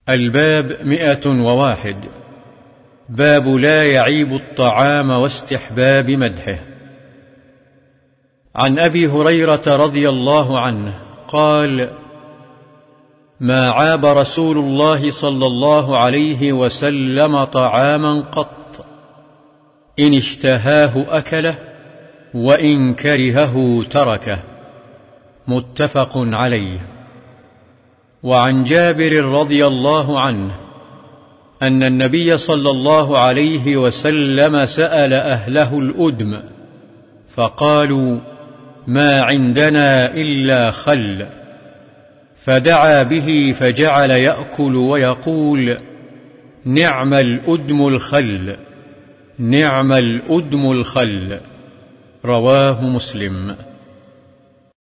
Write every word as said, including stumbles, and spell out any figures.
الباب مئة وواحد. باب لا يعيب الطعام واستحباب مدحه. عن أبي هريرة رضي الله عنه قال: ما عاب رسول الله صلى الله عليه وسلم طعاما قط، إن اشتهاه أكله وإن كرهه تركه. متفق عليه. وعن جابر رضي الله عنه أن النبي صلى الله عليه وسلم سأل أهله الأدم فقالوا: ما عندنا إلا خل، فدعا به فجعل يأكل ويقول: نعم الأدم الخل، نعم الأدم الخل. رواه مسلم.